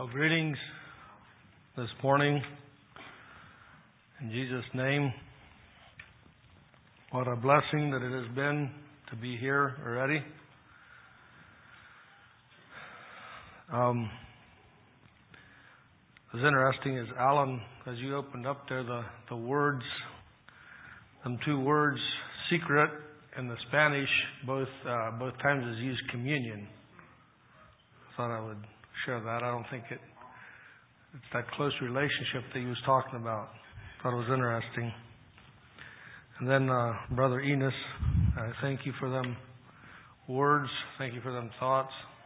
Well, greetings this morning in Jesus' name. What a blessing that it has been to be here already. It was interesting as Alan, as you opened up there, the words, them two words, secret in the Spanish, both times is used communion. I thought I would share that. I don't think it's that close relationship that he was talking about. Thought it was interesting. And then Brother Enos, I thank you for them words. Thank you for them thoughts.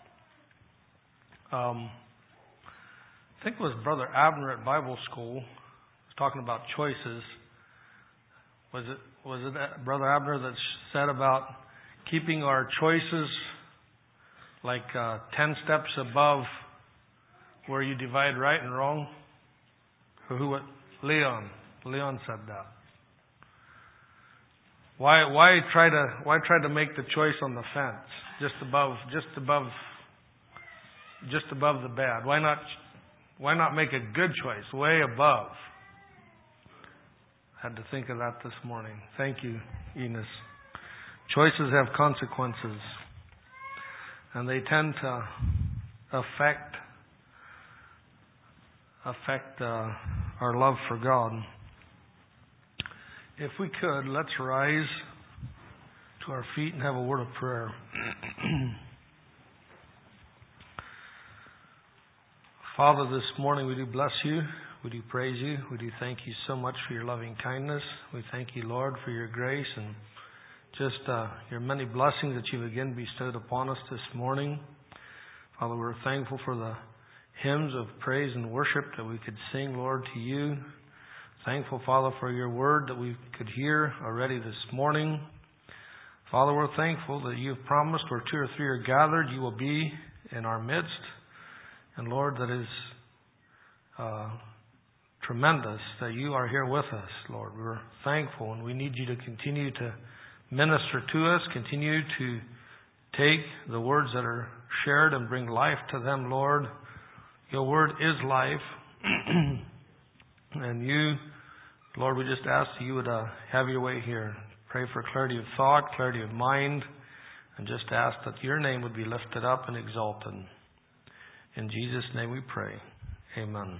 I think it was Brother Abner at Bible School was talking about choices. Was it that Brother Abner that said about keeping our choices like 10 steps above where you divide right and wrong? Or who? Leon. Leon said that. Why try to make the choice on the fence, just above the bad? Why not make a good choice way above? I had to think of that this morning. Thank you, Enos. Choices have consequences, and they tend to affect our love for God. If we could, let's rise to our feet and have a word of prayer. Father, this morning we do bless you. We do praise you. We do thank you so much for your loving kindness. We thank you, Lord, for your grace and just your many blessings that you've again bestowed upon us this morning. Father, we're thankful for the hymns of praise and worship that we could sing, Lord, to you. Thankful, Father, for your word that we could hear already this morning. Father, we're thankful that you have promised where 2 or 3 are gathered, you will be in our midst. And Lord, that is tremendous that you are here with us, Lord. We're thankful, and we need you to continue to minister to us, continue to take the words that are shared and bring life to them, Lord. Your word is life. And you, Lord, we just ask that you would have your way here. Pray for clarity of thought, clarity of mind, and just ask that your name would be lifted up and exalted. In Jesus' name we pray. Amen.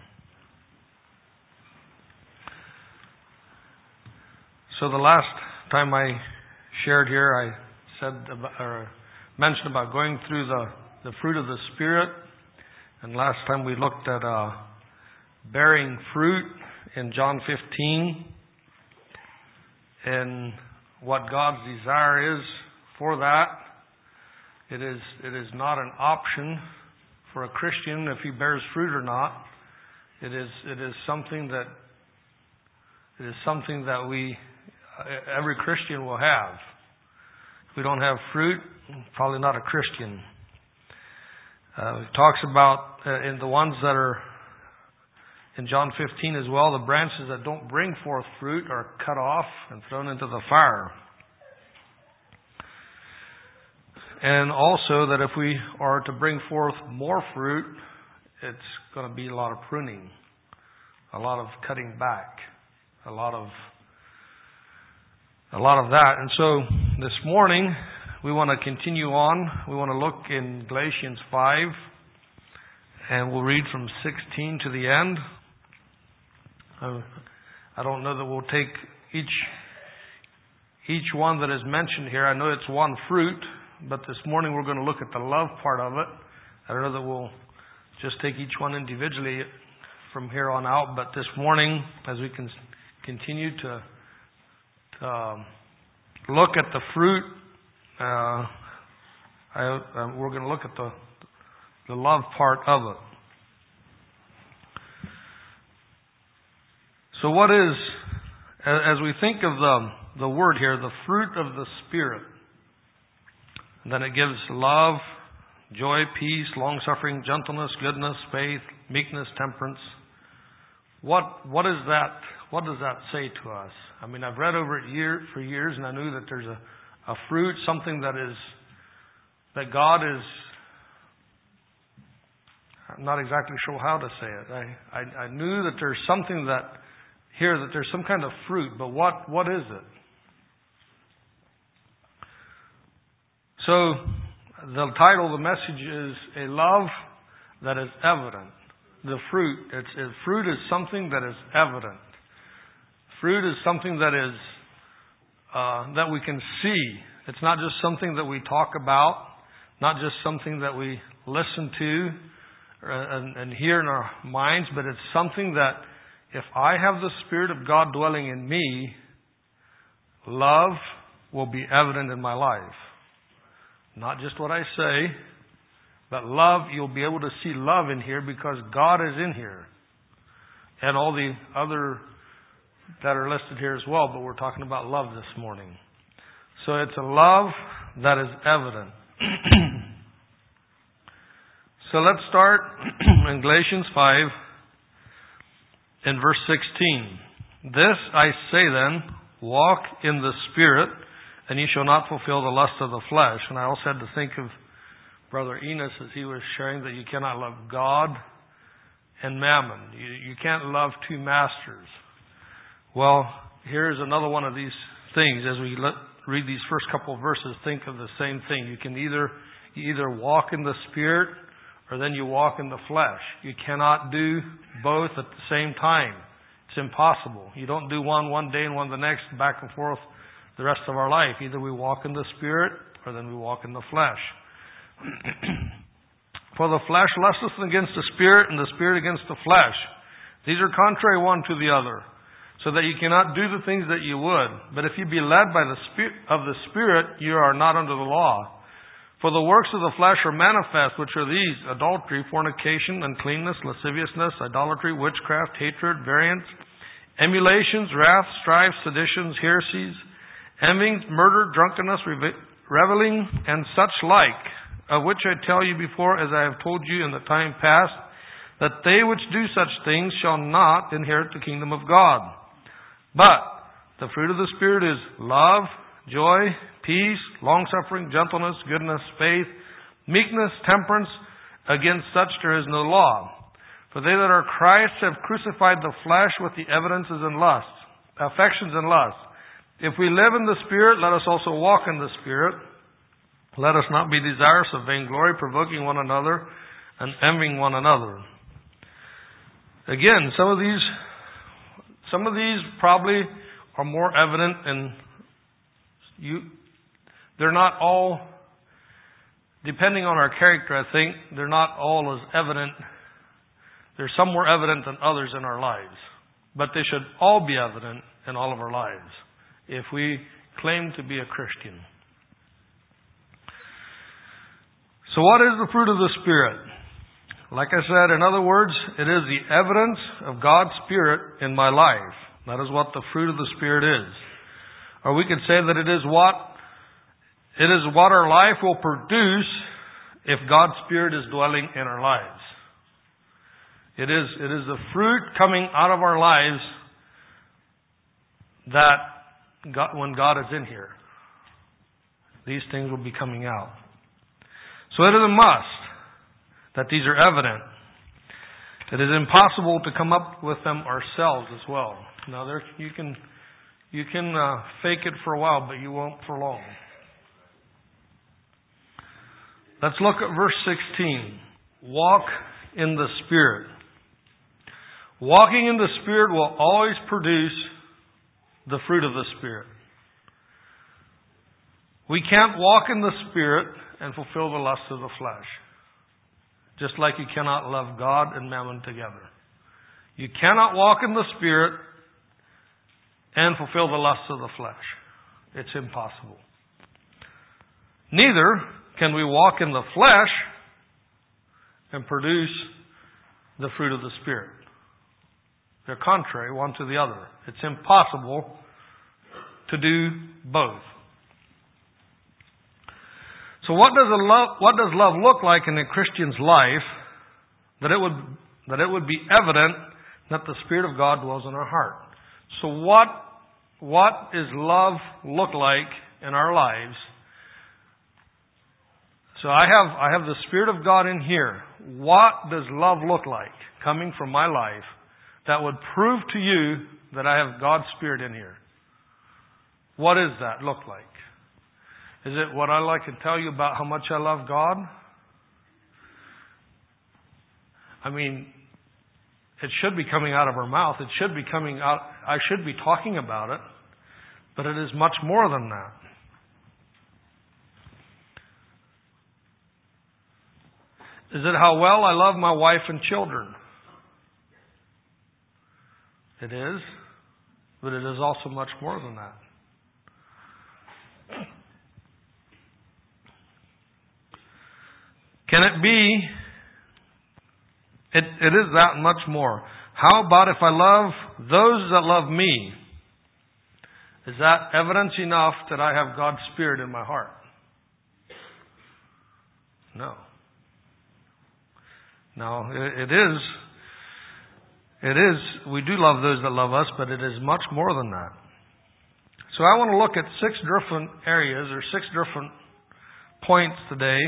So the last time I shared here, I mentioned about going through the fruit of the Spirit. And last time we looked at bearing fruit in John 15 and what God's desire is for that. It is not an option for a Christian if he bears fruit or not. It is something that every Christian will have. If we don't have fruit, probably not a Christian. It talks about in the ones that are in John 15 as well, the branches that don't bring forth fruit are cut off and thrown into the fire. And also that if we are to bring forth more fruit, it's going to be a lot of pruning, a lot of cutting back, a lot of that. And so this morning we want to continue on. We want to look in Galatians 5, and we'll read from 16 to the end. I don't know that we'll take each one that is mentioned here. I know it's one fruit, but this morning we're going to look at the love part of it. I don't know that we'll just take each one individually from here on out, but this morning, as we can continue to look at the fruit, we're going to look at the love part of it. So what is, as we think of the word here, the fruit of the Spirit, and then it gives love, joy, peace, long-suffering, gentleness, goodness, faith, meekness, temperance. What is that? What does that say to us? I mean, I've read over it for years, and I knew that there's a fruit, something that God is I'm not exactly sure how to say it. I knew that there's something that there's some kind of fruit, but what is it? So the title of the message is A Love That Is Evident. The fruit. Fruit is something that is evident. Fruit is something that is that we can see. It's not just something that we talk about, not just something that we listen to and hear in our minds, but it's something that if I have the Spirit of God dwelling in me, love will be evident in my life. Not just what I say, but love, you'll be able to see love in here because God is in here. And all the other that are listed here as well, but we're talking about love this morning. So it's a love that is evident. So let's start in Galatians 5 in verse 16. This I say then, walk in the Spirit, and ye shall not fulfill the lust of the flesh. And I also had to think of Brother Enos as he was sharing that you cannot love God and mammon. You can't love two masters. Well, here's another one of these things. As we read these first couple of verses, think of the same thing. You can either walk in the Spirit or then you walk in the flesh. You cannot do both at the same time. It's impossible. You don't do one day and one the next, back and forth the rest of our life. Either we walk in the Spirit or then we walk in the flesh. For the flesh lusteth against the Spirit, and the Spirit against the flesh. These are contrary one to the other, so that you cannot do the things that you would. But if you be led by the Spirit of the Spirit, you are not under the law. For the works of the flesh are manifest, which are these: adultery, fornication, uncleanness, lasciviousness, idolatry, witchcraft, hatred, variance, emulations, wrath, strife, seditions, heresies, envyings, murder, drunkenness, reveling, and such like, of which I tell you before, as I have told you in the time past, that they which do such things shall not inherit the kingdom of God. But the fruit of the Spirit is love, joy, peace, long-suffering, gentleness, goodness, faith, meekness, temperance. Against such there is no law. For they that are Christ have crucified the flesh with the evidences and lusts, affections and lusts. If we live in the Spirit, let us also walk in the Spirit. Let us not be desirous of vainglory, provoking one another, and envying one another. Again, some of these probably are more evident, and they're not all, depending on our character, I think, they're not all as evident. They're some more evident than others in our lives. But they should all be evident in all of our lives if we claim to be a Christian. So what is the fruit of the Spirit? Like I said, in other words, it is the evidence of God's Spirit in my life. That is what the fruit of the Spirit is. Or we could say that it is what our life will produce if God's Spirit is dwelling in our lives. It is the fruit coming out of our lives that when God is in here, these things will be coming out. So it is a must that these are evident. It is impossible to come up with them ourselves as well. Now you can fake it for a while, but you won't for long. Let's look at verse 16. Walk in the Spirit. Walking in the Spirit will always produce the fruit of the Spirit. We can't walk in the Spirit and fulfill the lusts of the flesh. Just like you cannot love God and mammon together. You cannot walk in the Spirit and fulfill the lusts of the flesh. It's impossible. Neither can we walk in the flesh and produce the fruit of the Spirit. They're contrary one to the other. It's impossible to do both. So what does love look like in a Christian's life that it would be evident that the Spirit of God dwells in our heart? So what does love look like in our lives So I have the Spirit of God in here. What does love look like coming from my life that would prove to you that I have God's Spirit in here? What does that look like? Is it what I like to tell you about how much I love God? I mean, it should be coming out of our mouth. It should be coming out. I should be talking about it. But it is much more than that. Is it how well I love my wife and children? It is. But it is also much more than that. Can it be? It is that much more. How about if I love those that love me? Is that evidence enough that I have God's Spirit in my heart? No. No, it is. It is. We do love those that love us, but it is much more than that. So I want to look at 6 different areas or 6 different points today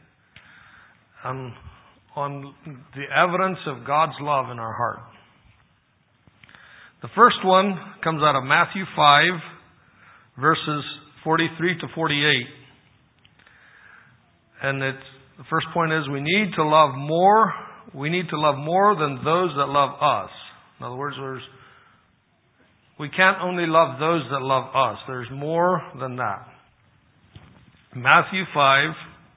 on the evidence of God's love in our heart. The first one comes out of Matthew 5, verses 43 to 48. And the first point is we need to love more. We need to love more than those that love us. In other words, we can't only love those that love us. There's more than that. Matthew 5.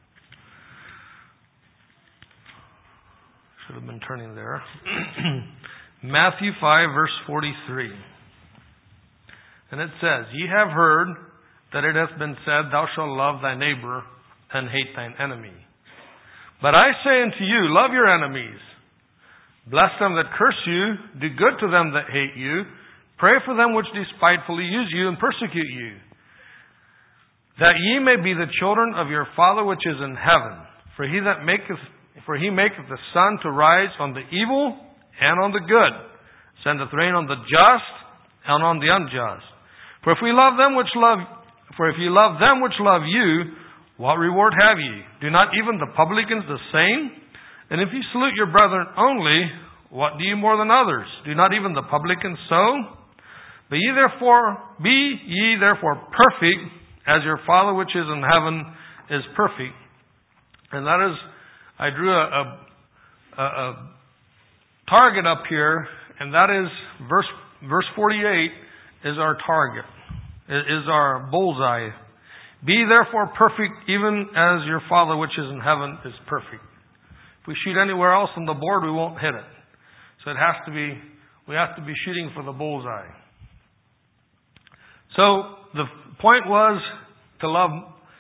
Should have been turning there. Matthew 5, verse 43. And it says, Ye have heard that it hath been said, Thou shalt love thy neighbor and hate thine enemy. But I say unto you, love your enemies. Bless them that curse you. Do good to them that hate you. Pray for them which despitefully use you and persecute you. That ye may be the children of your Father which is in heaven. For he maketh the sun to rise on the evil and on the good. Sendeth rain on the just and on the unjust. For if ye love them which love you, what reward have ye? Do not even the publicans the same? And if ye salute your brethren only, what do ye more than others? Do not even the publicans so? Be ye therefore perfect, as your Father which is in heaven is perfect. And that is, I drew a target up here, and that is verse 48 is our target, is our bullseye. Be therefore perfect, even as your Father which is in heaven is perfect. If we shoot anywhere else on the board, we won't hit it. So we have to be shooting for the bullseye. So the point was to love.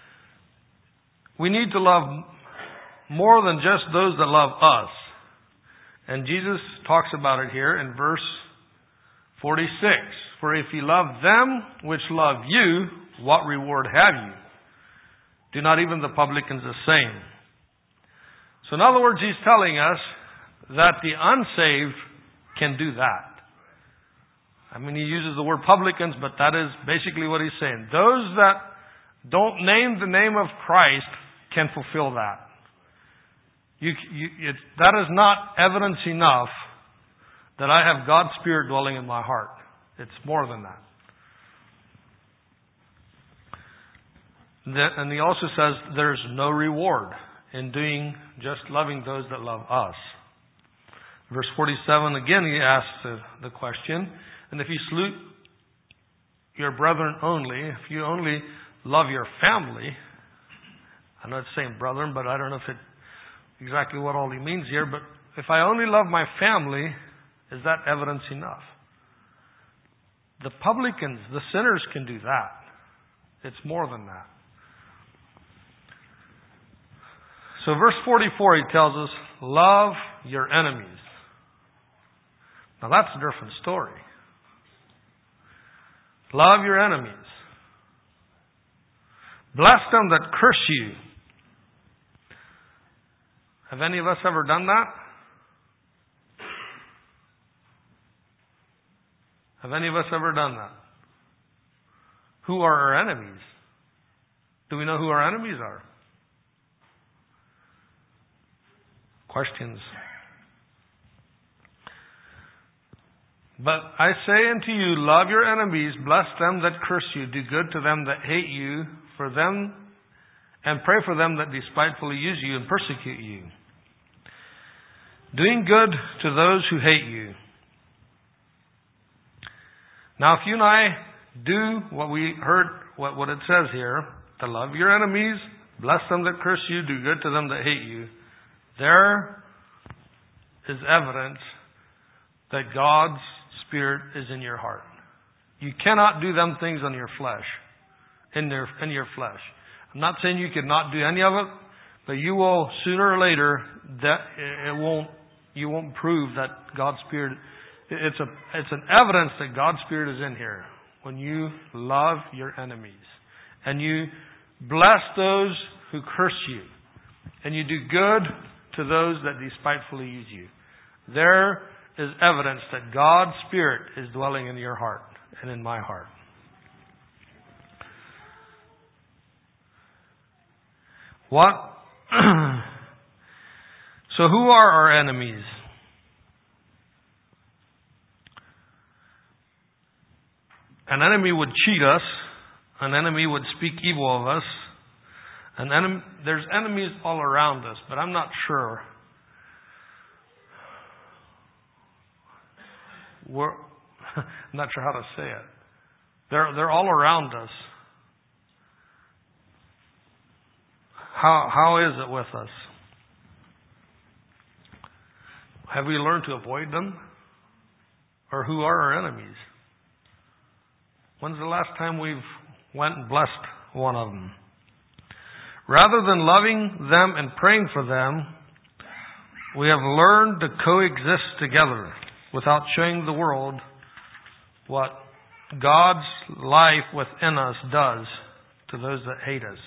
We need to love more than just those that love us. And Jesus talks about it here in verse 46. For if ye love them which love you, what reward have you? Do not even the publicans the same? So in other words, he's telling us that the unsaved can do that. I mean, he uses the word publicans, but that is basically what he's saying. Those that don't name the name of Christ can fulfill that. That is not evidence enough that I have God's Spirit dwelling in my heart. It's more than that. And he also says there's no reward in just loving those that love us. Verse 47, again he asks the question, and if you salute your brethren only, if you only love your family, I'm not saying brethren, but I don't know if exactly what all he means here, but if I only love my family, is that evidence enough? The publicans, the sinners can do that. It's more than that. So verse 44, he tells us, love your enemies. Now that's a different story. Love your enemies. Bless them that curse you. Have any of us ever done that? Have any of us ever done that? Who are our enemies? Do we know who our enemies are? questions. But I say unto you, love your enemies, bless them that curse you, do good to them that hate you, for them, and pray for them that despitefully use you and persecute you. Doing good to those who hate you. Now, if you and I do what we heard, what it says here, to love your enemies, bless them that curse you, do good to them that hate you, there is evidence that God's Spirit is in your heart. You cannot do them things on your flesh, in your flesh. I'm not saying you cannot do any of it, but you will sooner or later that you won't prove that God's Spirit. It's an evidence that God's Spirit is in here when you love your enemies and you bless those who curse you and you do good to those that despitefully use you. There is evidence that God's Spirit is dwelling in your heart and in my heart. What? So who are our enemies? An enemy would cheat us. An enemy would speak evil of us. There's enemies all around us, but I'm not sure. I'm not sure how to say it. They're all around us. How is it with us? Have we learned to avoid them? Or who are our enemies? When's the last time we've went and blessed one of them? Rather than loving them and praying for them, we have learned to coexist together without showing the world what God's life within us does to those that hate us.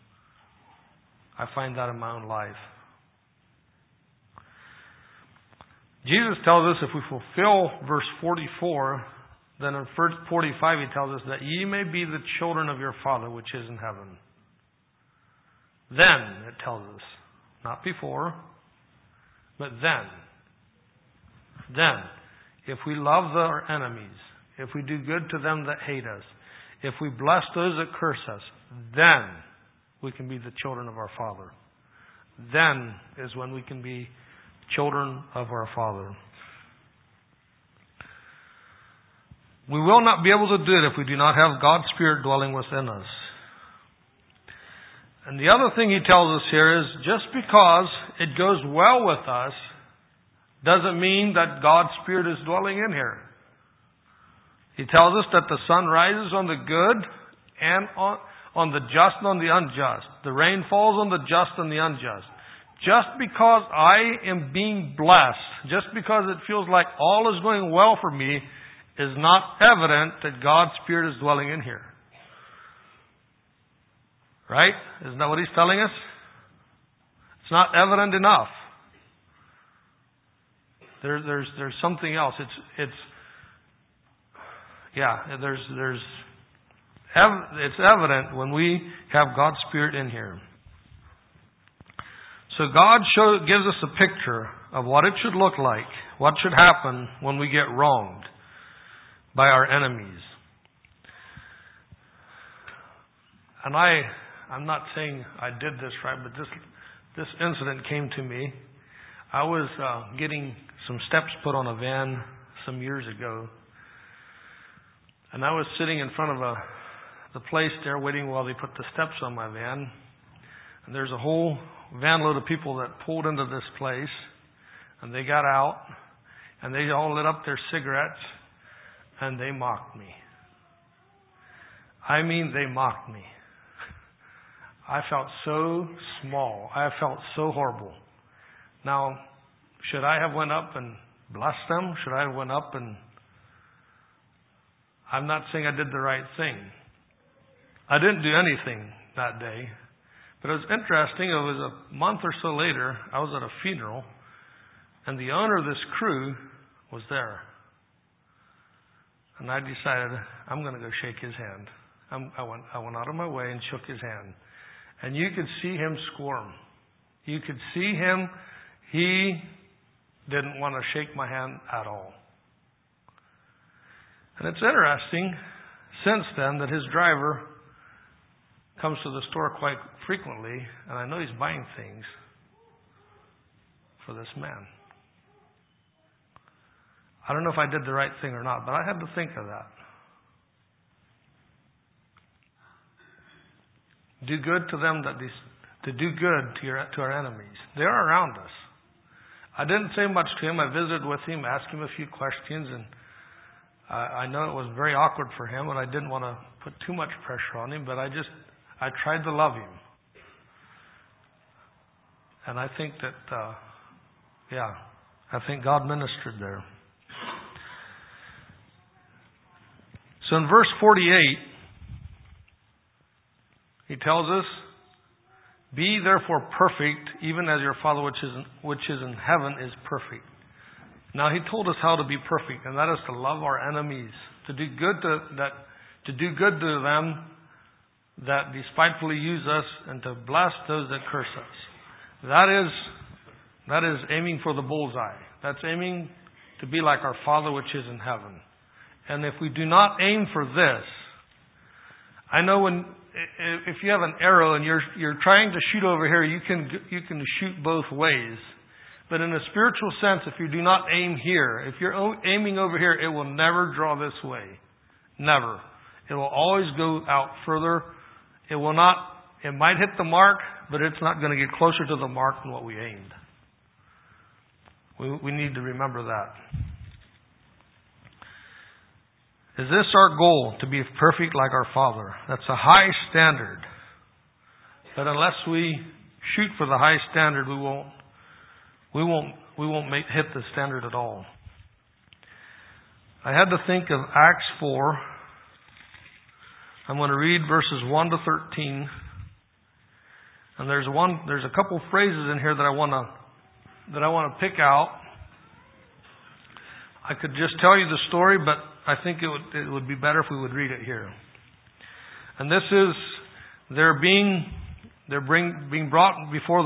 I find that in my own life. Jesus tells us if we fulfill verse 44, then in verse 45 he tells us that ye may be the children of your Father which is in heaven. Then, it tells us, not before, but then. Then, if we love our enemies, if we do good to them that hate us, if we bless those that curse us, then we can be the children of our Father. Then is when we can be children of our Father. We will not be able to do it if we do not have God's Spirit dwelling within us. And the other thing he tells us here is just because it goes well with us doesn't mean that God's Spirit is dwelling in here. He tells us that the sun rises on the good and on the just and on the unjust. The rain falls on the just and the unjust. Just because I am being blessed, just because it feels like all is going well for me, is not evident that God's Spirit is dwelling in here. Right? Isn't that what he's telling us? It's not evident enough. There's something else. It's evident when we have God's Spirit in here. So God gives us a picture of what it should look like, what should happen when we get wronged by our enemies. And I'm not saying I did this right, but this incident came to me. I was getting some steps put on a van some years ago. And I was sitting in front of the place there waiting while they put the steps on my van. And there's a whole van load of people that pulled into this place. And they got out. And they all lit up their cigarettes. And they mocked me. I mean, they mocked me. I felt so small. I felt so horrible. Now, should I have went up and blessed them? Should I have went up and... I'm not saying I did the right thing. I didn't do anything that day. But it was interesting. It was a month or so later. I was at a funeral. And the owner of this crew was there. And I decided I'm going to go shake his hand. I went out of my way and shook his hand. And you could see him squirm. You could see him. He didn't want to shake my hand at all. And it's interesting, since then, that his driver comes to the store quite frequently, and I know he's buying things for this man. I don't know if I did the right thing or not, but I had to think of that. Do good to them to do good to our enemies. They are around us. I didn't say much to him. I visited with him, asked him a few questions, and I know it was very awkward for him, and I didn't want to put too much pressure on him, but I tried to love him. And I think that, I think God ministered there. So in verse 48, he tells us, "Be therefore perfect, even as your Father which is in heaven is perfect." Now he told us how to be perfect, and that is to love our enemies, to do good to them that despitefully use us, and to bless those that curse us. That is aiming for the bullseye. That's aiming to be like our Father which is in heaven. And if we do not aim for this, I know if you have an arrow and you're trying to shoot over here, you can shoot both ways. But in a spiritual sense, if you do not aim here, if you're aiming over here, it will never draw this way. Never. It will always go out further. It might hit the mark, but it's not going to get closer to the mark than what we aimed. We need to remember that. Is this our goal, to be perfect like our Father? That's a high standard. But unless we shoot for the high standard, we won't hit the standard at all. I had to think of Acts 4. I'm going to read verses 1 to 13. And there's a couple phrases in here that I want to pick out. I could just tell you the story, but I think it would be better if we would read it here. And this is they're being brought before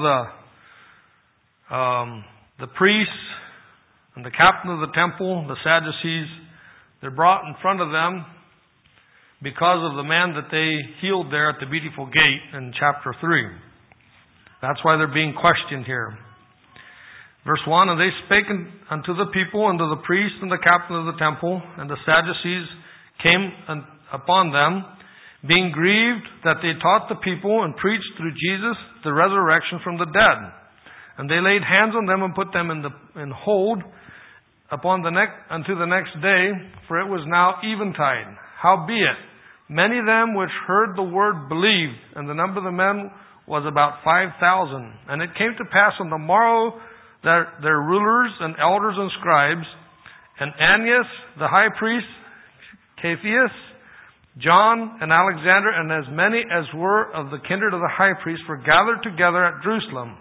the priests and the captain of the temple, the Sadducees. They're brought in front of them because of the man that they healed there at the Beautiful Gate in chapter 3. That's why they're being questioned here. Verse 1, "And they spake unto the people, and to the priest and the captain of the temple, and the Sadducees came upon them, being grieved that they taught the people and preached through Jesus the resurrection from the dead. And they laid hands on them and put them in hold unto the next day, for it was now eventide. Howbeit, many of them which heard the word believed, and the number of the men was about 5,000. And it came to pass on the morrow that their rulers and elders and scribes, and Ananias the high priest, Caiaphas, John and Alexander, and as many as were of the kindred of the high priest, were gathered together at Jerusalem.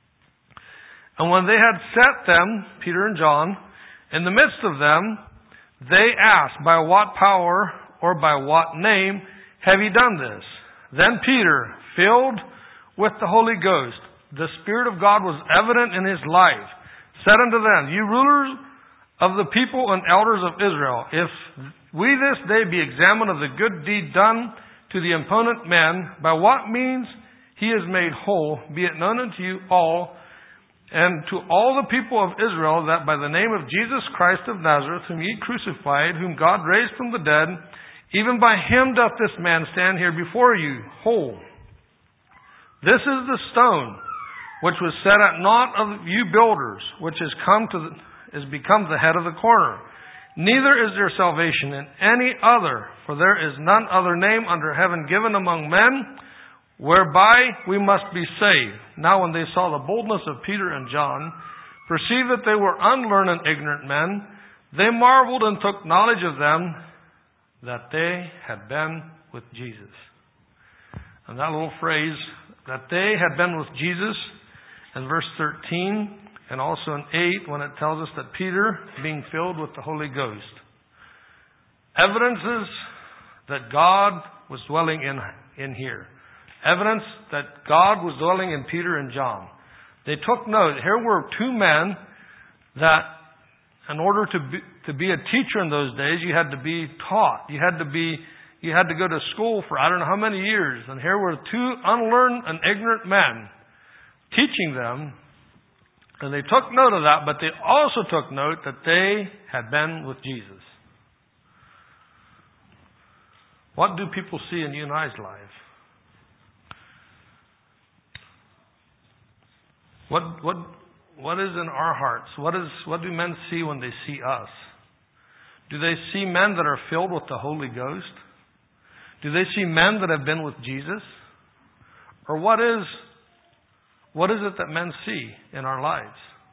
And when they had set them, Peter and John, in the midst of them, they asked, By what power or by what name have ye done this? Then Peter, filled with the Holy Ghost, the Spirit of God was evident in his life, said unto them, Ye rulers of the people and elders of Israel, if we this day be examined of the good deed done to the impotent man, by what means he is made whole, be it known unto you all, and to all the people of Israel, that by the name of Jesus Christ of Nazareth, whom ye crucified, whom God raised from the dead, even by him doth this man stand here before you, whole. This is the stone which was set at naught of you builders, which is become the head of the corner. Neither is there salvation in any other, for there is none other name under heaven given among men, whereby we must be saved. Now when they saw the boldness of Peter and John, perceived that they were unlearned and ignorant men, they marveled and took knowledge of them that they had been with Jesus. And that little phrase, that they had been with Jesus, in verse 13, and also in 8, when it tells us that Peter, being filled with the Holy Ghost, evidences that God was dwelling in here. Evidence that God was dwelling in Peter and John. They took note. Here were two men that, in order to be a teacher in those days, you had to be taught. You had to go to school for I don't know how many years. And here were two unlearned and ignorant men teaching them. And they took note of that, but they also took note that they had been with Jesus. What do people see in you and I's life? What is in our hearts? What do men see when they see us? Do they see men that are filled with the Holy Ghost? Do they see men that have been with Jesus? Or what is it that men see in our lives?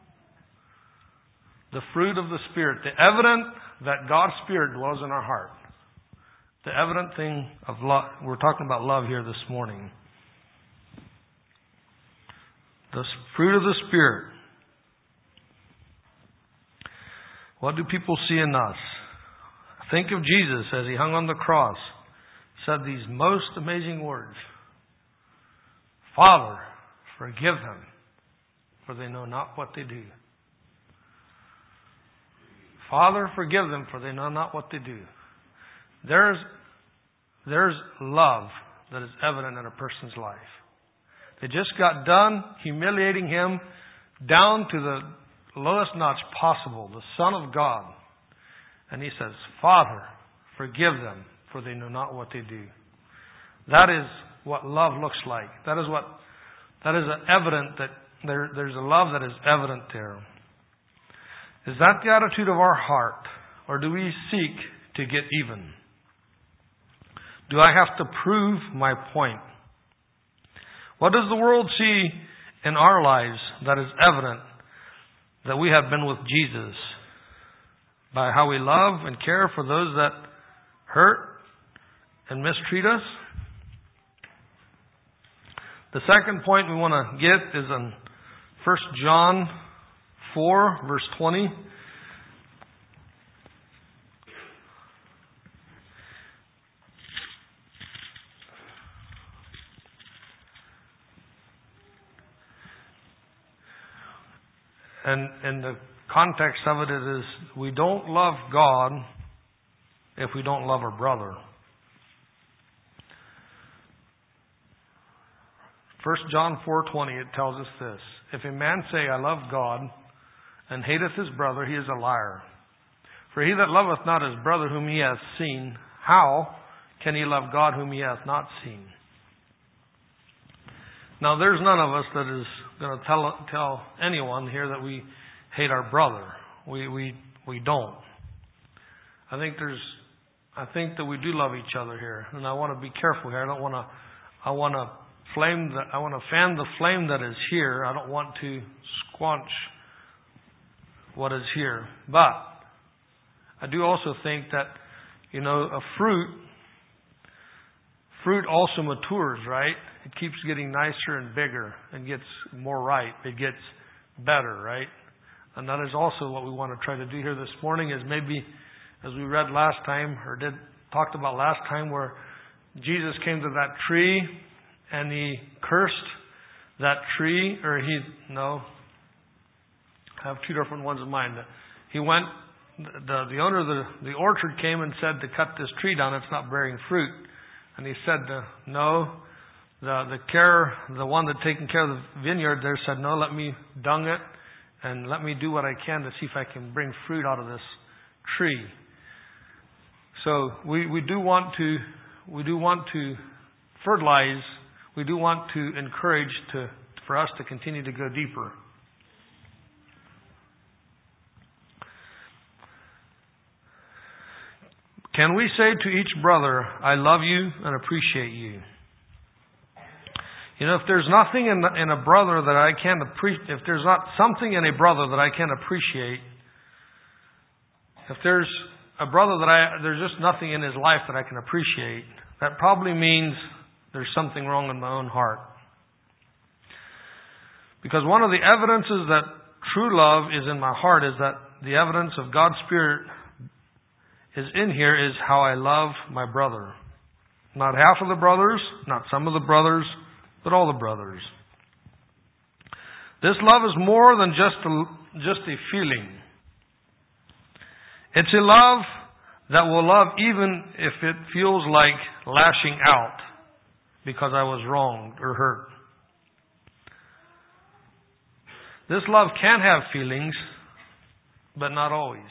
The fruit of the Spirit. The evident that God's Spirit dwells in our heart. The evident thing of love. We're talking about love here this morning. The fruit of the Spirit. What do people see in us? Think of Jesus as He hung on the cross. Said these most amazing words. Father, forgive them, for they know not what they do. Father, forgive them, for they know not what they do. There's love that is evident in a person's life. They just got done humiliating Him down to the lowest notch possible, the Son of God. And He says, Father, forgive them, for they know not what they do. That is what love looks like. That is evident that there's a love that is evident there. Is that the attitude of our heart? Or do we seek to get even? Do I have to prove my point? What does the world see in our lives that is evident that we have been with Jesus? By how we love and care for those that hurt and mistreat us? The second point we want to get is in 1 John 4, verse 20. And the context of it is we don't love God if we don't love our brother. 1 John 4:20, it tells us this. If a man say, I love God, and hateth his brother, he is a liar. For he that loveth not his brother whom he hath seen, how can he love God whom he hath not seen? Now there's none of us that is going to tell anyone here that we hate our brother. We don't. I think that we do love each other here, and I want to be careful here. I want to fan the flame that is here. I don't want to squelch what is here. But I do also think that, a fruit also matures, right? It keeps getting nicer and bigger and gets more ripe. It gets better, right? And that is also what we want to try to do here this morning, is maybe, as we read last time, or talked about last time, where Jesus came to that tree and He cursed that tree, I have two different ones in mind. He went, the owner of the orchard came and said to cut this tree down, it's not bearing fruit. And He said, no. The one that taking care of the vineyard there said, no, let me dung it and let me do what I can to see if I can bring fruit out of this tree. So we do want to fertilize. We do want to encourage for us to continue to go deeper. Can we say to each brother, I love you and appreciate you? If there's nothing in a brother that I can't appreciate, if there's not something in a brother that I can't appreciate, if there's a brother there's just nothing in his life that I can appreciate, that probably means there's something wrong in my own heart. Because one of the evidences that true love is in my heart is that the evidence of God's Spirit is in here is how I love my brother. Not half of the brothers, not some of the brothers, but all the brothers. This love is more than just a feeling. It's a love that will love even if it feels like lashing out because I was wronged or hurt. This love can have feelings, but not always.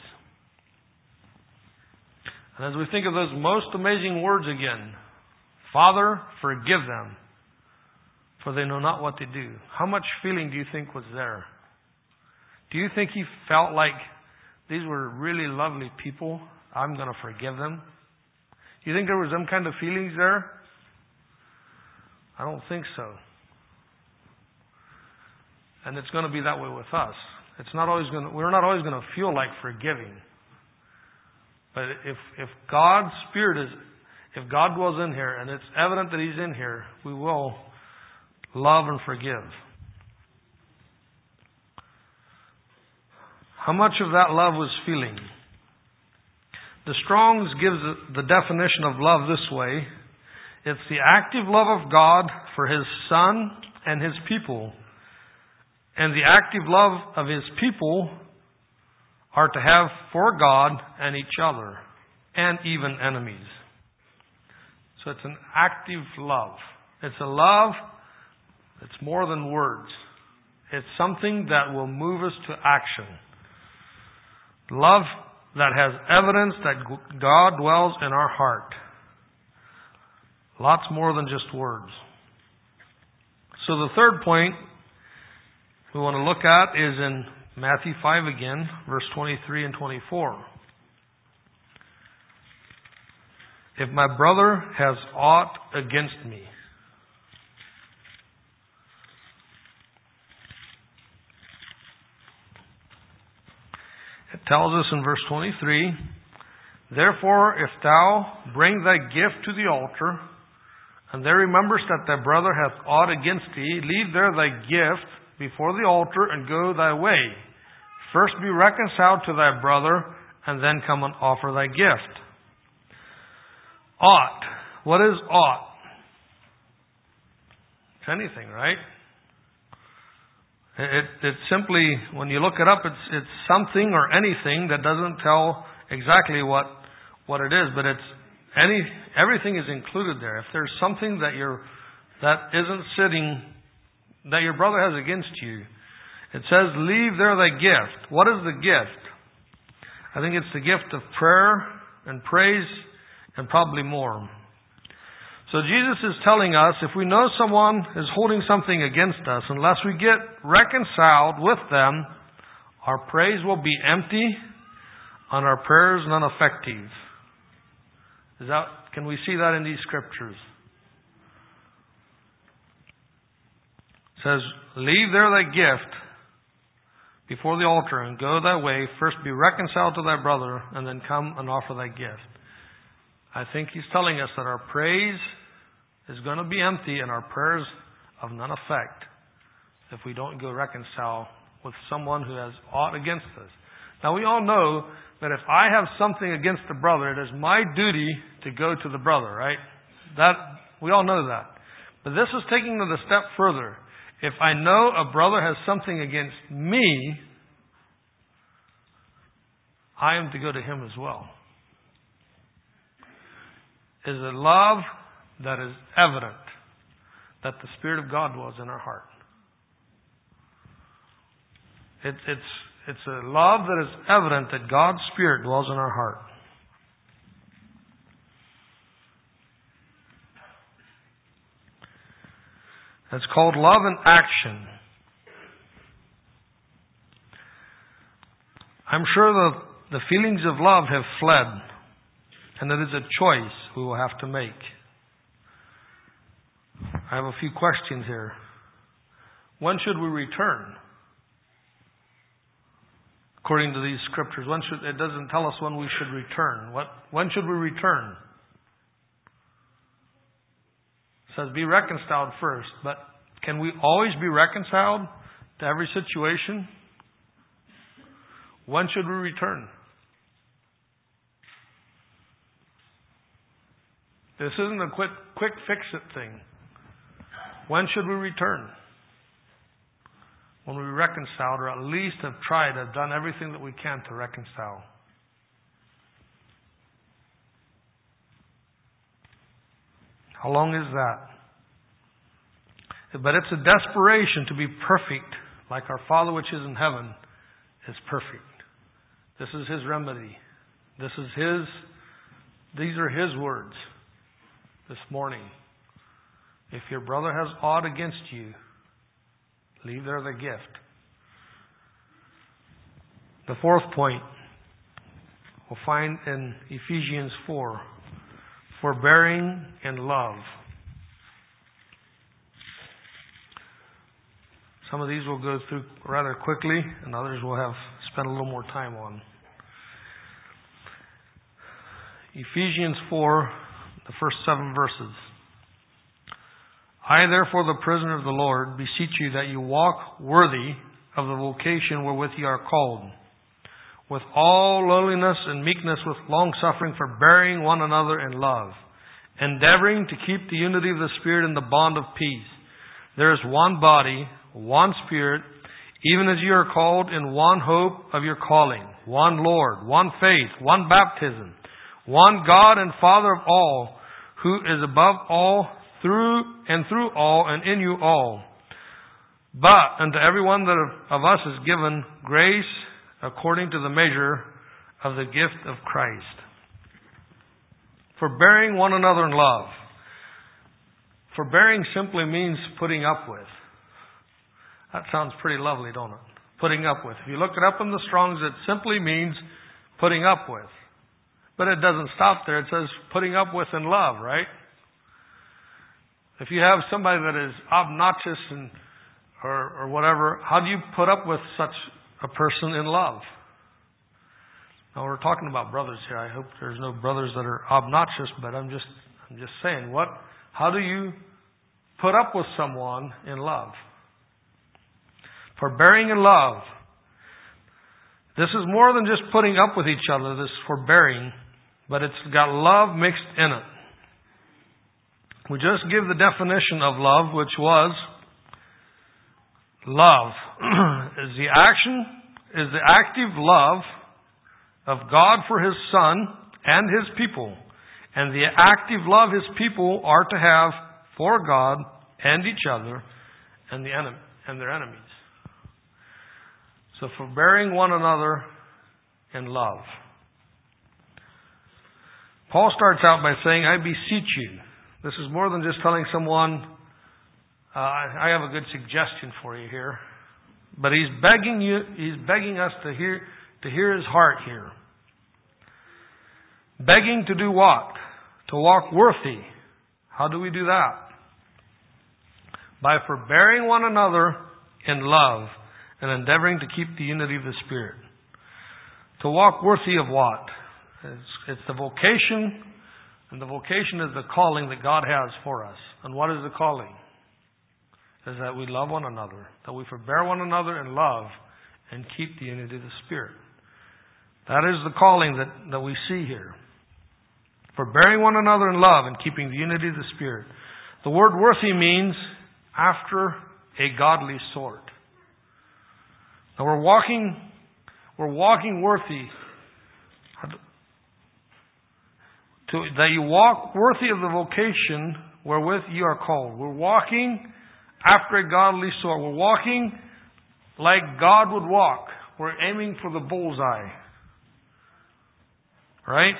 And as we think of those most amazing words again, Father, forgive them, for they know not what they do. How much feeling do you think was there? Do you think he felt like these were really lovely people? I'm going to forgive them. Do you think there was some kind of feelings there? I don't think so. And it's going to be that way with us. We're not always going to feel like forgiving. But if God's Spirit if God dwells in here and it's evident that He's in here, we will love and forgive. How much of that love was feeling? The Strong's gives the definition of love this way. It's the active love of God for His Son and His people. And the active love of His people are to have for God and each other, and even enemies. So it's an active love. It's a love that's more than words. It's something that will move us to action. Love that has evidence that God dwells in our heart. Lots more than just words. So the third point we want to look at is in Matthew 5 again, verse 23 and 24. If my brother has aught against me, it tells us in verse 23, therefore, if thou bring thy gift to the altar, and there rememberest that thy brother hath aught against thee, leave there thy gift before the altar and go thy way. First be reconciled to thy brother, and then come and offer thy gift. Ought. What is ought? It's anything, right? It's simply, when you look it up, it's something or anything that doesn't tell exactly what it is, but everything is included there. If there's something that isn't sitting, that your brother has against you, it says, leave there thy gift. What is the gift? I think it's the gift of prayer and praise and probably more. So Jesus is telling us, if we know someone is holding something against us, unless we get reconciled with them, our praise will be empty and our prayers non-effective. Can we see that in these scriptures? It says, leave there thy gift before the altar and go thy way. First be reconciled to thy brother and then come and offer thy gift. I think he's telling us that our praise is going to be empty and our prayers of none effect if we don't go reconcile with someone who has aught against us. Now we all know that if I have something against a brother, it is my duty to go to the brother, right? We all know that. But this is taking it a step further. If I know a brother has something against me, I am to go to him as well. Is a love that is evident that the Spirit of God dwells in our heart. It's a love that is evident that God's Spirit dwells in our heart. It's called love in action. I'm sure the feelings of love have fled, and it is a choice we will have to make. I have a few questions here. When should we return? According to these scriptures, it doesn't tell us when we should return. When should we return? It says be reconciled first, but can we always be reconciled to every situation? When should we return? This isn't a quick fix-it thing. When should we return? when we reconciled, or at least have done everything that we can to reconcile. How long is that? But it's a desperation to be perfect, like our Father which is in heaven is perfect. This is His remedy. These are His words this morning. If your brother has aught against you, leave there the gift. The fourth point we'll find in Ephesians 4, forbearing and love. Some of these we'll go through rather quickly, and others we'll have spent a little more time on. Ephesians 4, the first 7 verses. I, therefore, the prisoner of the Lord, beseech you that you walk worthy of the vocation wherewith ye are called, with all lowliness and meekness, with longsuffering, forbearing one another in love, endeavoring to keep the unity of the Spirit in the bond of peace. There is one body, one Spirit, even as you are called in one hope of your calling, one Lord, one faith, one baptism, one God and Father of all, who is above all, through all, and in you all. But unto every one of us is given grace according to the measure of the gift of Christ. Forbearing one another in love. Forbearing simply means putting up with. That sounds pretty lovely, don't it? Putting up with. If you look it up in the Strong's, it simply means putting up with. But it doesn't stop there. It says putting up with in love, right? If you have somebody that is obnoxious or whatever, how do you put up with such a person in love? Now we're talking about brothers here. I hope there's no brothers that are obnoxious, but I'm just saying, how do you put up with someone in love? Forbearing in love. This is more than just putting up with each other, this forbearing, but it's got love mixed in it. We just give the definition of love, which was love is the active love of God for His Son and His people. And the active love His people are to have for God and each other and their enemies. So forbearing one another in love. Paul starts out by saying, I beseech you. This is more than just telling someone, I have a good suggestion for you here. But he's begging us to hear his heart here. Begging to do what? To walk worthy. How do we do that? By forbearing one another in love and endeavoring to keep the unity of the Spirit. To walk worthy of what? It's the vocation. And the vocation is the calling that God has for us. And what is the calling? Is that we love one another. That we forbear one another in love and keep the unity of the Spirit. That is the calling that we see here. Forbearing one another in love and keeping the unity of the Spirit. The word worthy means after a godly sort. Now we're walking worthy. That you walk worthy of the vocation wherewith you are called. We're walking after a godly sort. We're walking like God would walk. We're aiming for the bullseye. Right?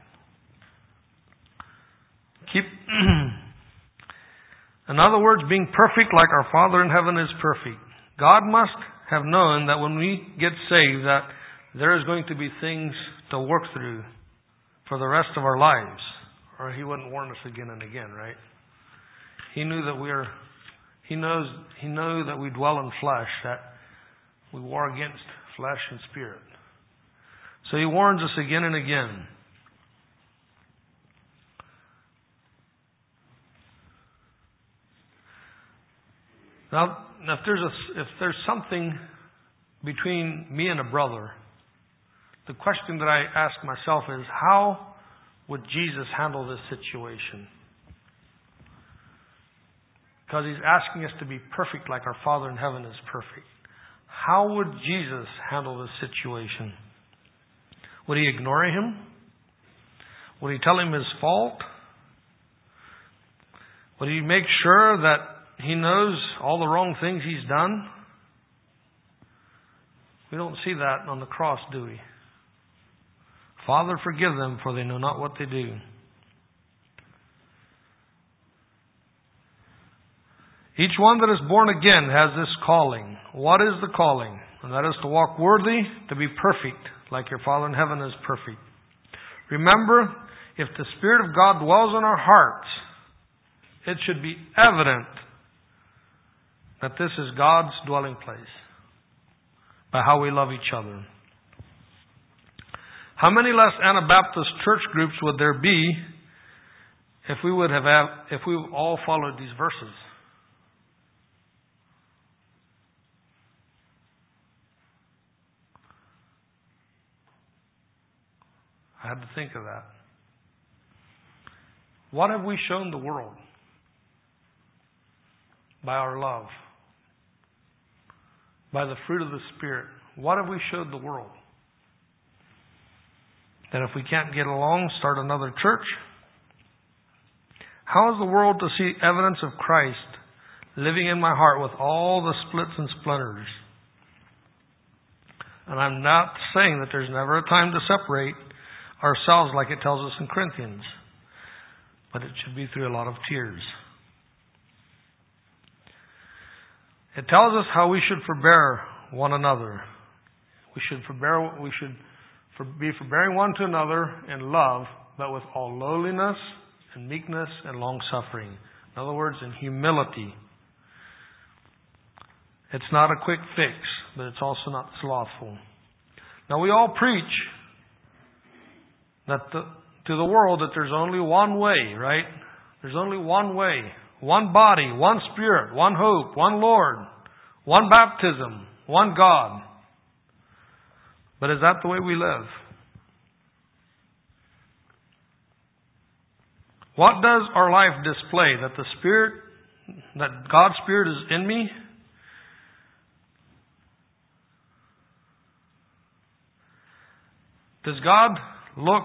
In other words, being perfect like our Father in heaven is perfect. God must have known that when we get saved that there is going to be things to work through for the rest of our lives, or He wouldn't warn us again and again, right? He knew that He knew that we dwell in flesh, that we war against flesh and spirit. So He warns us again and again. Now, if there's something between me and a brother, the question that I ask myself is, how would Jesus handle this situation? Because He's asking us to be perfect like our Father in heaven is perfect. How would Jesus handle this situation? Would he ignore him? Would he tell him his fault? Would he make sure that he knows all the wrong things he's done? We don't see that on the cross, do we? Father, forgive them, for they know not what they do. Each one that is born again has this calling. What is the calling? And that is to walk worthy, to be perfect, like your Father in heaven is perfect. Remember, if the Spirit of God dwells in our hearts, it should be evident that this is God's dwelling place by how we love each other. How many less Anabaptist church groups would there be if we all followed these verses? I had to think of that. What have we shown the world by our love? By the fruit of the Spirit. What have we showed the world? That if we can't get along, start another church? How is the world to see evidence of Christ living in my heart with all the splits and splinters? And I'm not saying that there's never a time to separate ourselves like it tells us in Corinthians. But it should be through a lot of tears. It tells us how we should forbear one another. We should be forbearing one to another in love, but with all lowliness and meekness and long-suffering. In other words, in humility. It's not a quick fix, but it's also not slothful. Now we all preach that to the world that there's only one way, right? There's only one way. One body, one Spirit, one hope, one Lord, one baptism, one God. But is that the way we live? What does our life display? That God's Spirit is in me? Does God look...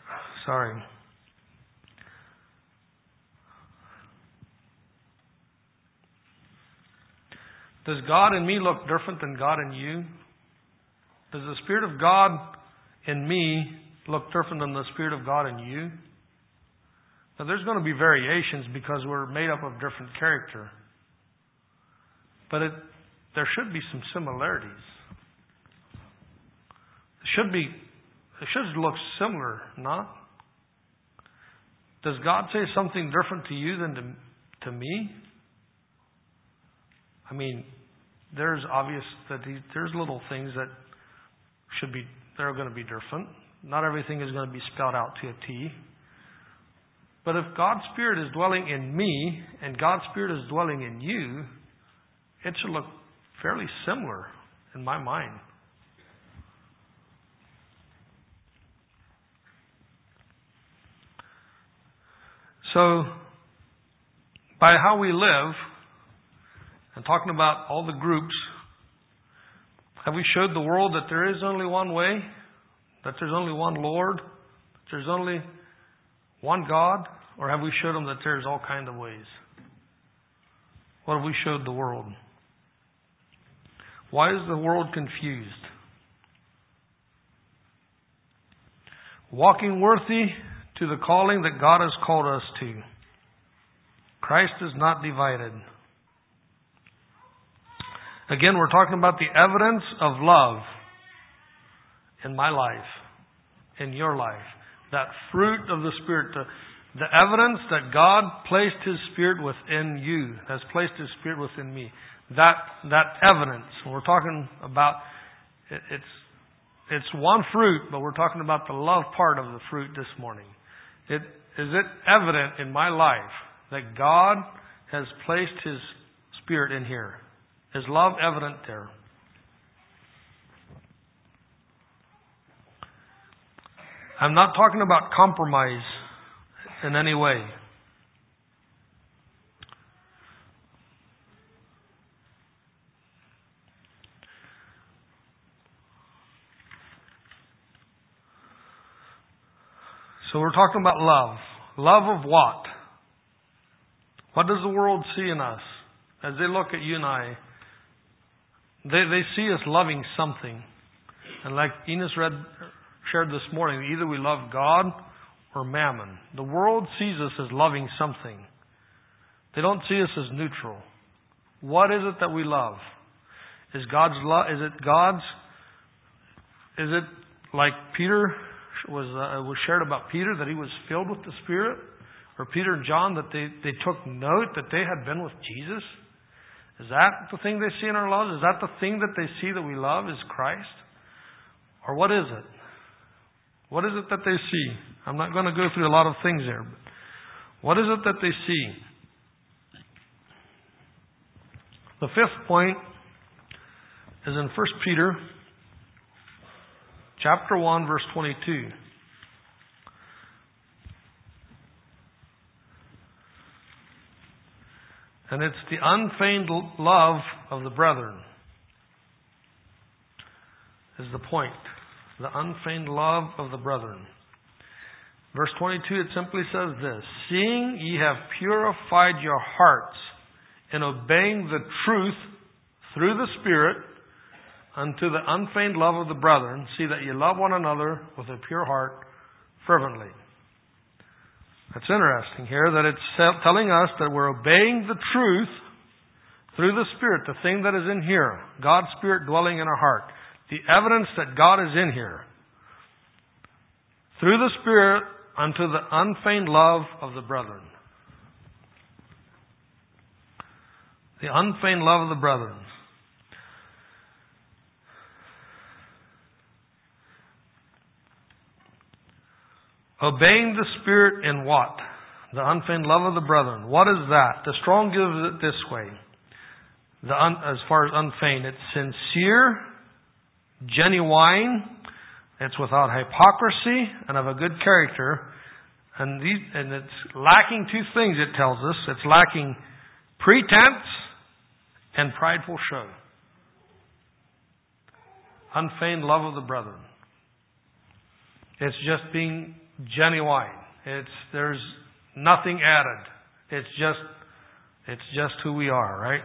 Does God in me look different than God in you? Does the Spirit of God in me look different than the Spirit of God in you? Now there's going to be variations because we're made up of different character. But there should be some similarities. It should look similar, not? Does God say something different to you than to me? I mean, there's obvious that there's little things that they're going to be different. Not everything is going to be spelled out to a T. But if God's Spirit is dwelling in me and God's Spirit is dwelling in you, it should look fairly similar in my mind. So, by how we live, and talking about all the groups, have we showed the world that there is only one way? That there's only one Lord? That there's only one God? Or have we showed them that there's all kinds of ways? What have we showed the world? Why is the world confused? Walking worthy to the calling that God has called us to. Christ is not divided. Again, we're talking about the evidence of love in my life, in your life. That fruit of the Spirit, the evidence that God placed His Spirit within you, has placed His Spirit within me. That evidence, we're talking about, it's one fruit, but we're talking about the love part of the fruit this morning. Is it evident in my life that God has placed His Spirit in here? Is love evident there? I'm not talking about compromise in any way. So we're talking about love. Love of what? What does the world see in us? As they look at you and I, they see us loving something. And like Enos shared this morning, either we love God or mammon. The world sees us as loving something. They don't see us as neutral. What is it that we love? Is God's love? Is it God's? Is it like Peter was shared about Peter, that he was filled with the Spirit? Or Peter and John, that they took note that they had been with Jesus? Is that the thing they see in our love? Is that the thing that they see that we love is Christ? Or what is it? What is it that they see? I'm not going to go through a lot of things there. But what is it that they see? The fifth point is in 1 Peter chapter 1, verse 22. And it's the unfeigned love of the brethren is the point. The unfeigned love of the brethren. Verse 22, it simply says this: seeing ye have purified your hearts in obeying the truth through the Spirit unto the unfeigned love of the brethren, see that ye love one another with a pure heart fervently. That's interesting here, that it's telling us that we're obeying the truth through the Spirit, the thing that is in here, God's Spirit dwelling in our heart. The evidence that God is in here. Through the Spirit unto the unfeigned love of the brethren. The unfeigned love of the brethren. Obeying the Spirit in what? The unfeigned love of the brethren. What is that? The Strong gives it this way. As far as unfeigned, it's sincere, genuine, it's without hypocrisy, and of a good character. And it's lacking two things, it tells us. It's lacking pretense and prideful show. Unfeigned love of the brethren. It's just being genuine. There's nothing added. It's just who we are, right?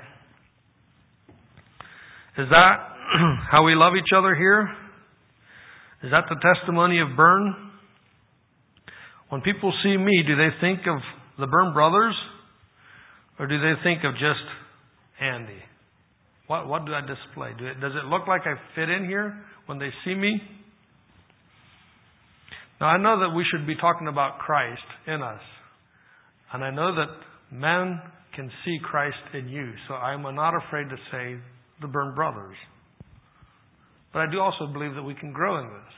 Is that how we love each other here? Is that the testimony of Bern? When people see me, do they think of the Bern brothers? Or do they think of just Andy? What do I display? Does it look like I fit in here when they see me? Now, I know that we should be talking about Christ in us. And I know that men can see Christ in you. So I'm not afraid to say the Bern brothers. But I do also believe that we can grow in this.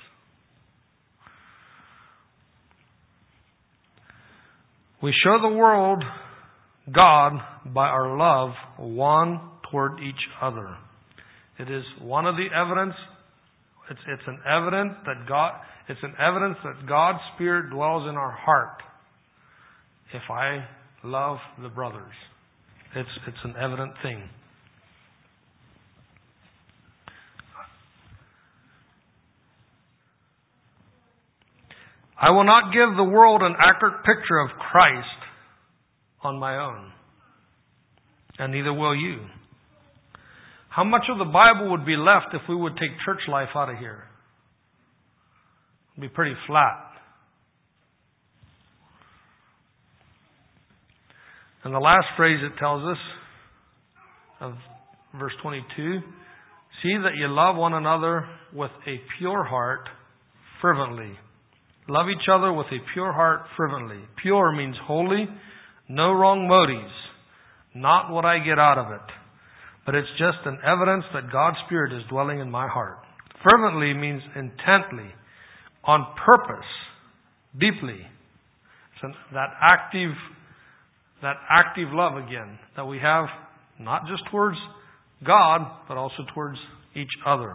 We show the world God by our love one toward each other. It is one of the evidence. It's an evidence that God's Spirit dwells in our heart. If I love the brothers, it's an evident thing. I will not give the world an accurate picture of Christ on my own. And neither will you. How much of the Bible would be left if we would take church life out of here? It would be pretty flat. And the last phrase it tells us, of verse 22, see that you love one another with a pure heart fervently. Love each other with a pure heart fervently. Pure means holy, no wrong motives, not what I get out of it. But it's just an evidence that God's Spirit is dwelling in my heart. Fervently means intently, on purpose, deeply. It's that active love again that we have, not just towards God, but also towards each other.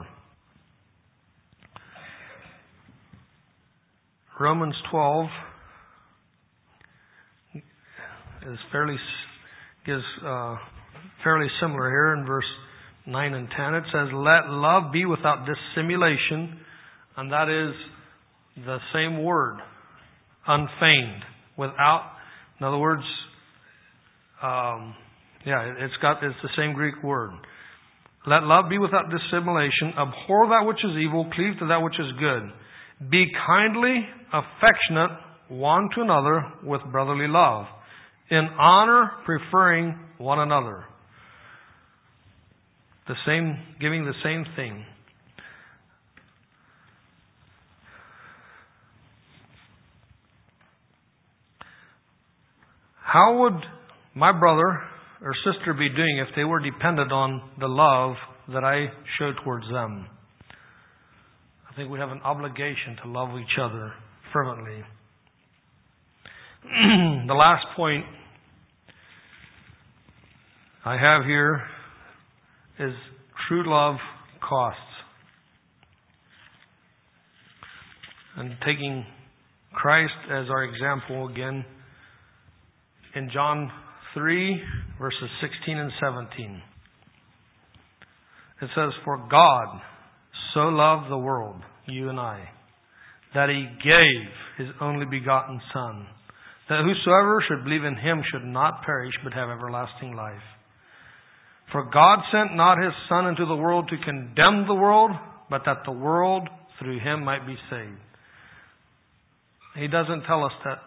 Romans 12 gives fairly similar here in verse 9 and 10. It says, let love be without dissimulation, and that is the same word, unfeigned, without, in other words, it's the same Greek word. Let love be without dissimulation. Abhor that which is evil. Cleave to that which is good. Be kindly affectionate one to another with brotherly love, in honor preferring one another. Giving the same thing. How would my brother or sister be doing if they were dependent on the love that I show towards them? I think we have an obligation to love each other fervently. The last point I have here is true love costs. And taking Christ as our example again, in John 3, verses 16 and 17. It says, For God so loved the world, you and I, that He gave His only begotten Son, that whosoever should believe in Him should not perish, but have everlasting life. For God sent not His Son into the world to condemn the world, but that the world through Him might be saved. He doesn't tell us that.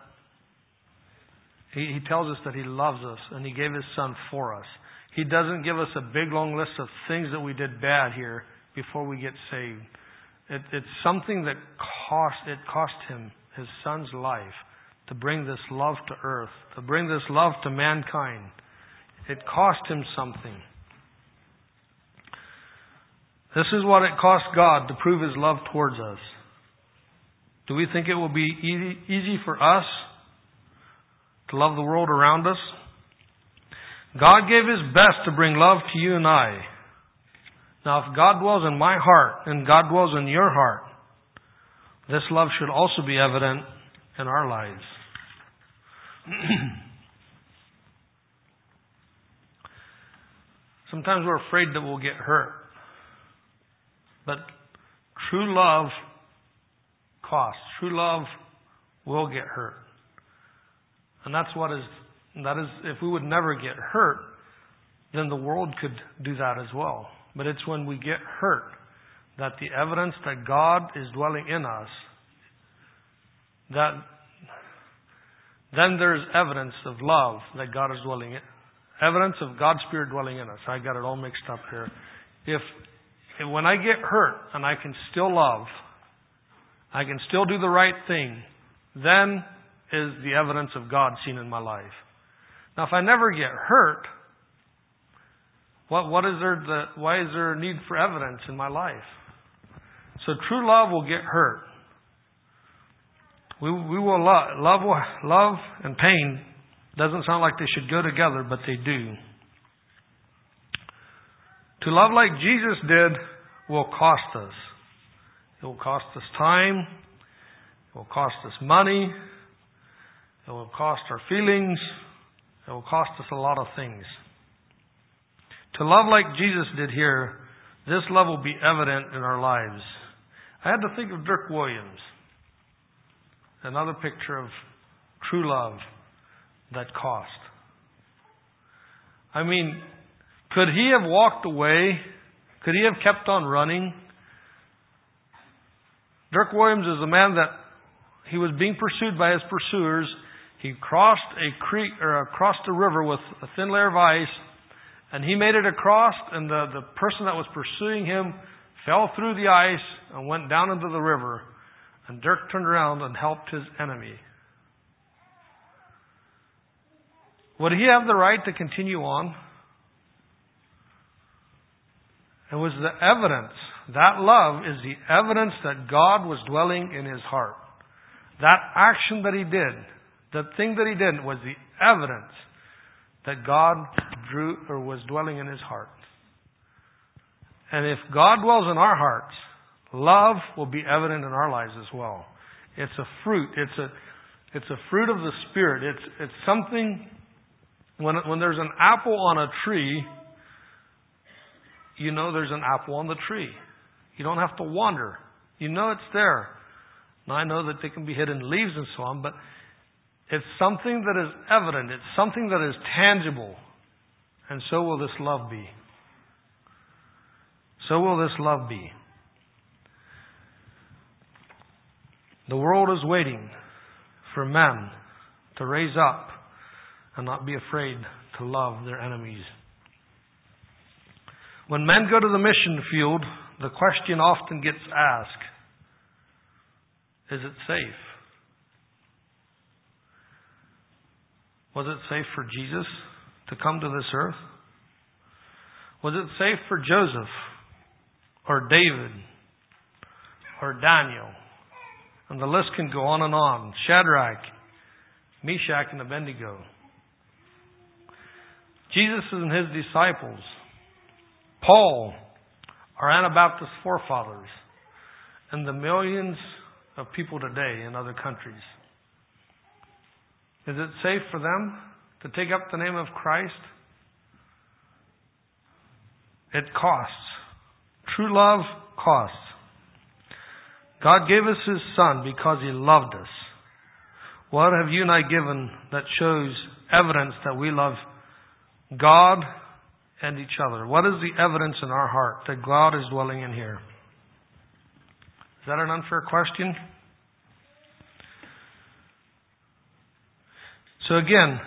He tells us that He loves us and He gave His Son for us. He doesn't give us a big long list of things that we did bad here before we get saved. It's something that cost Him His Son's life to bring this love to earth, to bring this love to mankind. It cost Him something. This is what it cost God to prove His love towards us. Do we think it will be easy for us to love the world around us? God gave His best to bring love to you and I. Now, if God dwells in my heart and God dwells in your heart, this love should also be evident in our lives. Sometimes we're afraid that we'll get hurt. But true love costs. True love will get hurt. And that is, if we would never get hurt, then the world could do that as well. But it's when we get hurt that the evidence that God is dwelling in us, that then there's evidence of love that God is dwelling in. Evidence of God's Spirit dwelling in us. I got it all mixed up here. If when I get hurt and I can still love, I can still do the right thing, then is the evidence of God seen in my life. Now, if I never get hurt, why is there a need for evidence in my life? So true love will get hurt. We will love and pain doesn't sound like they should go together, but they do. To love like Jesus did will cost us. It will cost us time. It will cost us money. It will cost our feelings. It will cost us a lot of things. To love like Jesus did here, this love will be evident in our lives. I had to think of Dirk Williams. Another picture of true love that cost. I mean, could he have walked away? Could he have kept on running? Dirk Williams is a man that he was being pursued by his pursuers. He crossed a creek or crossed a river with a thin layer of ice, and he made it across, and the person that was pursuing him fell through the ice and went down into the river. And Dirk turned around and helped his enemy. Would he have the right to continue on? It was the evidence. That love is the evidence that God was dwelling in his heart. That action that he did, the thing that he did, was the evidence that God drew or was dwelling in his heart. And if God dwells in our hearts, love will be evident in our lives as well. It's a fruit. It's a fruit of the Spirit. It's something. When there's an apple on a tree, you know there's an apple on the tree. You don't have to wonder. You know it's there. Now I know that they can be hidden in leaves and so on, but it's something that is evident. It's something that is tangible. And so will this love be. So will this love be. The world is waiting for men to raise up and not be afraid to love their enemies. When men go to the mission field, the question often gets asked, is it safe? Was it safe for Jesus to come to this earth? Was it safe for Joseph or David or Daniel? And the list can go on and on. Shadrach, Meshach, and Abednego. Jesus and his disciples. Paul, our Anabaptist forefathers. And the millions of people today in other countries. Is it safe for them to take up the name of Christ? It costs. True love costs. God gave us His Son because He loved us. What have you and I given that shows evidence that we love God and each other? What is the evidence in our heart that God is dwelling in here? Is that an unfair question? So again,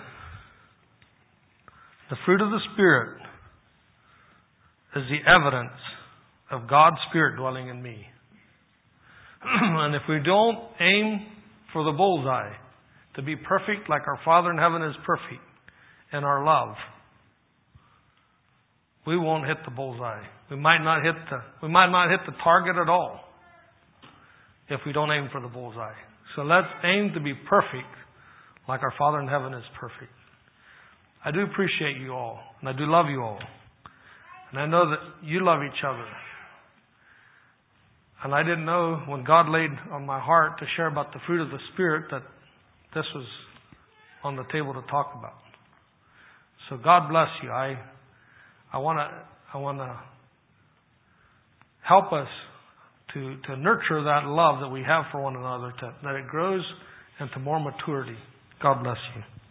the fruit of the Spirit is the evidence of God's Spirit dwelling in me. And if we don't aim for the bullseye, to be perfect like our Father in heaven is perfect in our love, we won't hit the bullseye. We might not hit the target at all if we don't aim for the bullseye. So let's aim to be perfect like our Father in heaven is perfect. I do appreciate you all, and I do love you all. And I know that you love each other. And I didn't know when God laid on my heart to share about the fruit of the Spirit that this was on the table to talk about. So God bless you. I want to help us to nurture that love that we have for one another, that it grows into more maturity. God bless you.